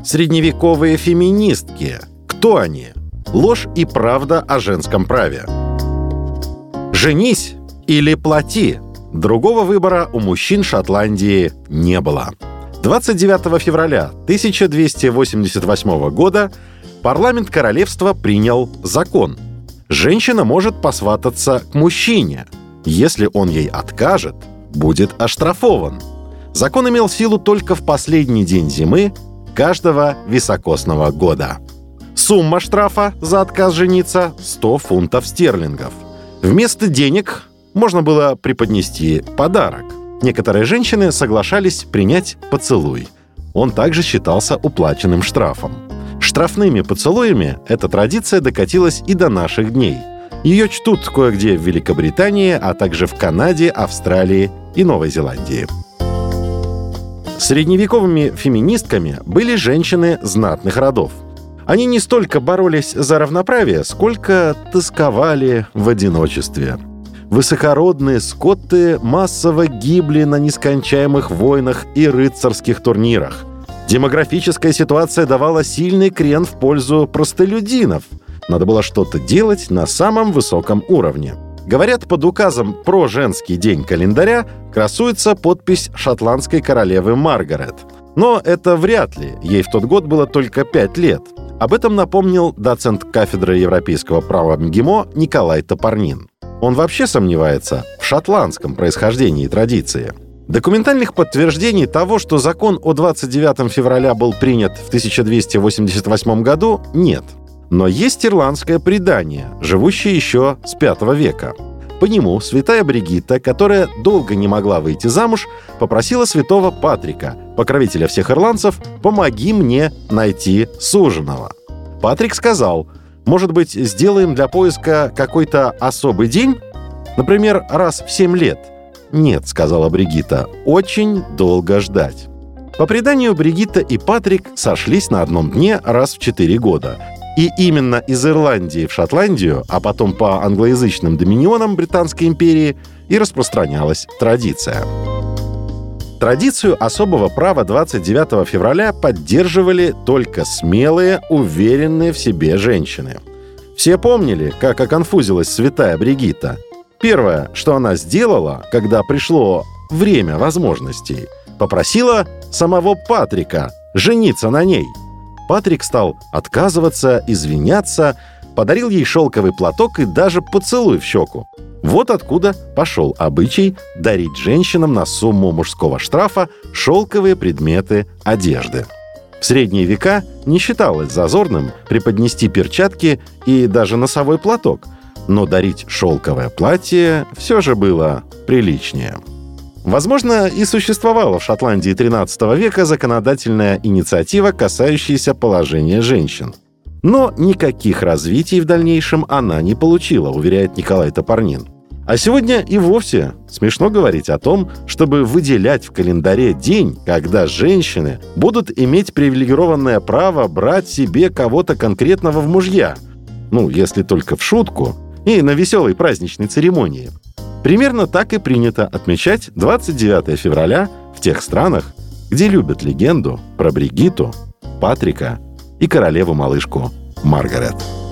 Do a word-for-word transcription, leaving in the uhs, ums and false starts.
Средневековые феминистки. Кто они? Ложь и правда о женском праве. Женись или плати. Другого выбора у мужчин Шотландии не было. двадцать девятого февраля тысяча двести восемьдесят восьмого года парламент королевства принял закон. Женщина может посвататься к мужчине. Если он ей откажет, будет оштрафован. Закон имел силу только в последний день зимы каждого високосного года. Сумма штрафа за отказ жениться – сто фунтов стерлингов. Вместо денег можно было преподнести подарок. Некоторые женщины соглашались принять поцелуй. Он также считался уплаченным штрафом. Штрафными поцелуями эта традиция докатилась и до наших дней. Ее чтут кое-где в Великобритании, а также в Канаде, Австралии и Новой Зеландии. Средневековыми феминистками были женщины знатных родов. Они не столько боролись за равноправие, сколько тосковали в одиночестве. Высокородные скотты массово гибли на нескончаемых войнах и рыцарских турнирах. Демографическая ситуация давала сильный крен в пользу простолюдинов. Надо было что-то делать на самом высоком уровне. Говорят, под указом про женский день календаря красуется подпись шотландской королевы Маргарет. Но это вряд ли, ей в тот год было только пять лет. Об этом напомнил доцент кафедры европейского права МГИМО Николай Топорнин. Он вообще сомневается в шотландском происхождении традиции. Документальных подтверждений того, что закон о двадцать девятого февраля был принят в тысяча двести восемьдесят восьмом году, нет. Но есть ирландское предание, живущее еще с пятого века. По нему святая Бригитта, которая долго не могла выйти замуж, попросила святого Патрика, покровителя всех ирландцев, «помоги мне найти суженого». Патрик сказал: «Может быть, сделаем для поиска какой-то особый день? Например, раз в семь лет?» «Нет», — сказала Бригитта, — «очень долго ждать». По преданию, Бригитта и Патрик сошлись на одном дне раз в четыре года. И именно из Ирландии в Шотландию, а потом по англоязычным доминионам Британской империи и распространялась традиция. Традицию особого права двадцать девятого февраля поддерживали только смелые, уверенные в себе женщины. Все помнили, как оконфузилась святая Бригитта. Первое, что она сделала, когда пришло время возможностей, попросила самого Патрика жениться на ней. Патрик стал отказываться, извиняться, подарил ей шелковый платок и даже поцелуй в щеку. Вот откуда пошел обычай дарить женщинам на сумму мужского штрафа шелковые предметы одежды. В средние века не считалось зазорным преподнести перчатки и даже носовой платок, но дарить шелковое платье все же было приличнее. Возможно, и существовала в Шотландии тринадцатого века законодательная инициатива, касающаяся положения женщин. Но никаких развитий в дальнейшем она не получила, уверяет Николай Топорнин. А сегодня и вовсе смешно говорить о том, чтобы выделять в календаре день, когда женщины будут иметь привилегированное право брать себе кого-то конкретного в мужья. Ну, если только в шутку и на веселой праздничной церемонии. Примерно так и принято отмечать двадцать девятого февраля в тех странах, где любят легенду про Бригитту, Патрика и королеву-малышку Маргарет.